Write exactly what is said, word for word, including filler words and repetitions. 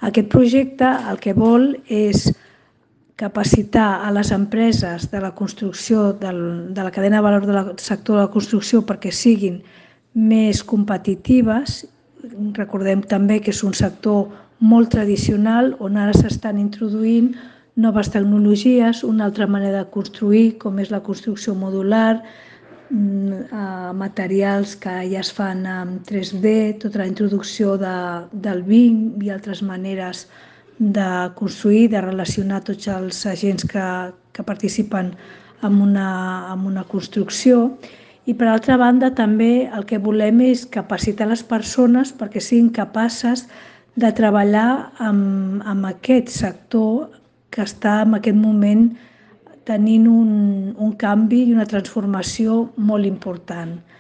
Aquest projecte el que vol és capacitar a les empreses de la construcció, del, de la cadena de valor del sector de la construcció perquè siguin més competitives. Recordem també que és un sector molt tradicional on ara s'estan introduint noves tecnologies, una altra manera de construir com és la construcció modular, materials que ja es fan en tres D, tota la introducció de, del B I M i altres maneres de construir, de relacionar tots els agents que, que participen en una, en una construcció. I per altra banda també el que volem és capacitar les persones perquè siguin capaces de treballar amb, amb aquest sector que està en aquest moment tenint un, un canvi i una transformació molt important.